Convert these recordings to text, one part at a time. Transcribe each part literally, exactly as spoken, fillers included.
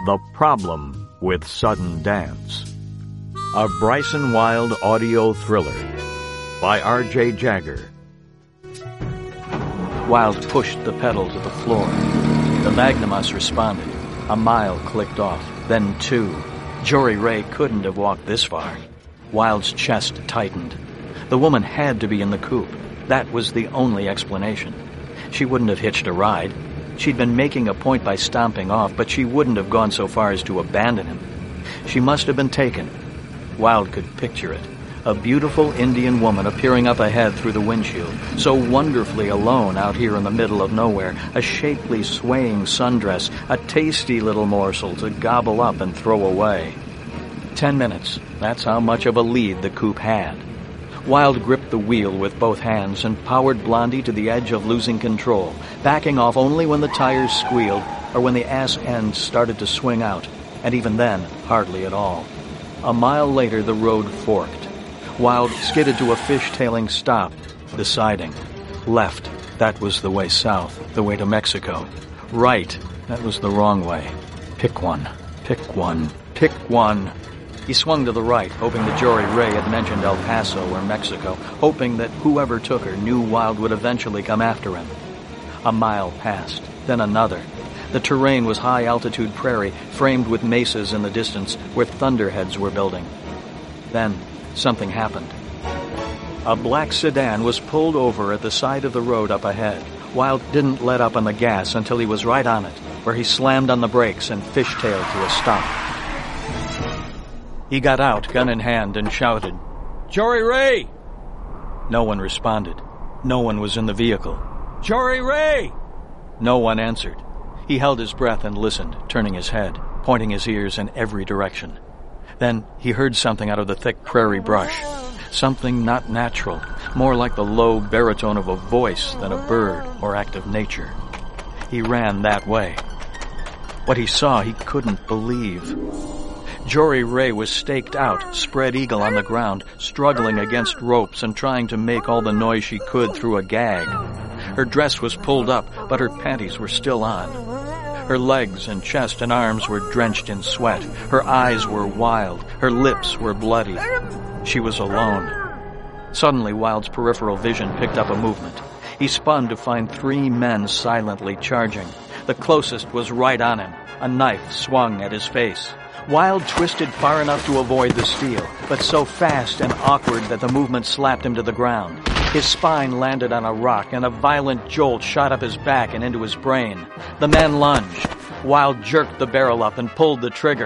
The Problem with Sudden Dance, a Bryson Wilde audio thriller by R J Jagger. Wilde pushed the pedal to the floor. The Magnum-us responded. A mile clicked off, then two. Jory Ray couldn't have walked this far. Wilde's chest tightened. The woman had to be in the coupe. That was the only explanation. She wouldn't have hitched a ride. She'd been making a point by stomping off, but she wouldn't have gone so far as to abandon him. She must have been taken. Wilde could picture it. A beautiful Indian woman appearing up ahead through the windshield, so wonderfully alone out here in the middle of nowhere, a shapely, swaying sundress, a tasty little morsel to gobble up and throw away. Ten minutes, that's how much of a lead the coupe had. Wilde gripped the wheel with both hands and powered Blondie to the edge of losing control, backing off only when the tires squealed or when the ass end started to swing out, and even then, hardly at all. A mile later, the road forked. Wilde skidded to a fishtailing stop, deciding. Left, that was the way south, the way to Mexico. Right, that was the wrong way. Pick one, pick one, pick one. He swung to the right, hoping that Jory Ray had mentioned El Paso or Mexico, hoping that whoever took her knew Wilde would eventually come after him. A mile passed, then another. The terrain was high-altitude prairie, framed with mesas in the distance where thunderheads were building. Then, something happened. A black sedan was pulled over at the side of the road up ahead. Wilde didn't let up on the gas until he was right on it, where he slammed on the brakes and fishtailed to a stop. He got out, gun in hand, and shouted, "Jory Ray!" No one responded. No one was in the vehicle. "Jory Ray!" No one answered. He held his breath and listened, turning his head, pointing his ears in every direction. Then he heard something out of the thick prairie brush. Something not natural, more like the low baritone of a voice than a bird or act of nature. He ran that way. What he saw he couldn't believe. Jory Ray was staked out, spread eagle on the ground, struggling against ropes and trying to make all the noise she could through a gag. Her dress was pulled up, but her panties were still on. Her legs and chest and arms were drenched in sweat. Her eyes were wild. Her lips were bloody. She was alone. Suddenly, Wilde's peripheral vision picked up a movement. He spun to find three men silently charging. The closest was right on him. A knife swung at his face. Wilde twisted far enough to avoid the steel, but so fast and awkward that the movement slapped him to the ground. His spine landed on a rock, and a violent jolt shot up his back and into his brain. The man lunged. Wilde jerked the barrel up and pulled the trigger.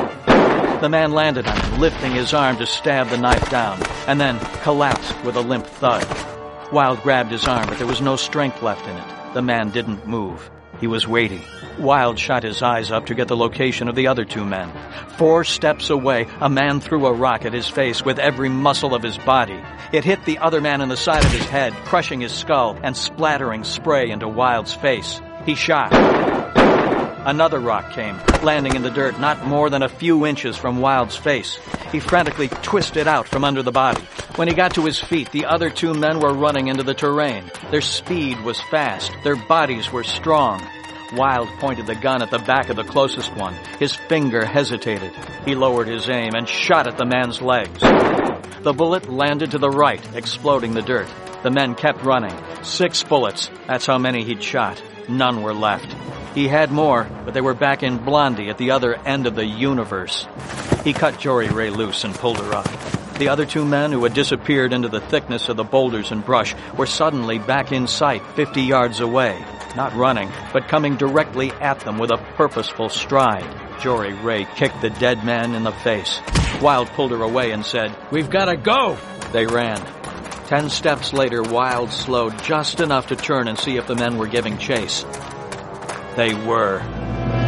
The man landed on him, lifting his arm to stab the knife down, and then collapsed with a limp thud. Wilde grabbed his arm, but there was no strength left in it. The man didn't move. He was waiting. Wilde shot his eyes up to get the location of the other two men. Four steps away, a man threw a rock at his face with every muscle of his body. It hit the other man in the side of his head, crushing his skull and splattering spray into Wilde's face. He shot. Another rock came, landing in the dirt not more than a few inches from Wilde's face. He frantically twisted out from under the body. When he got to his feet, the other two men were running into the terrain. Their speed was fast. Their bodies were strong. Wilde pointed the gun at the back of the closest one. His finger hesitated. He lowered his aim and shot at the man's legs. The bullet landed to the right, exploding the dirt. The men kept running. Six bullets. That's how many he'd shot. None were left. He had more, but they were back in Blondie at the other end of the universe. He cut Jory Ray loose and pulled her up. The other two men who had disappeared into the thickness of the boulders and brush were suddenly back in sight fifty yards away. Not running, but coming directly at them with a purposeful stride. Jory Ray kicked the dead man in the face. Wilde pulled her away and said, "We've got to go!" They ran. Ten steps later, Wilde slowed just enough to turn and see if the men were giving chase. They were.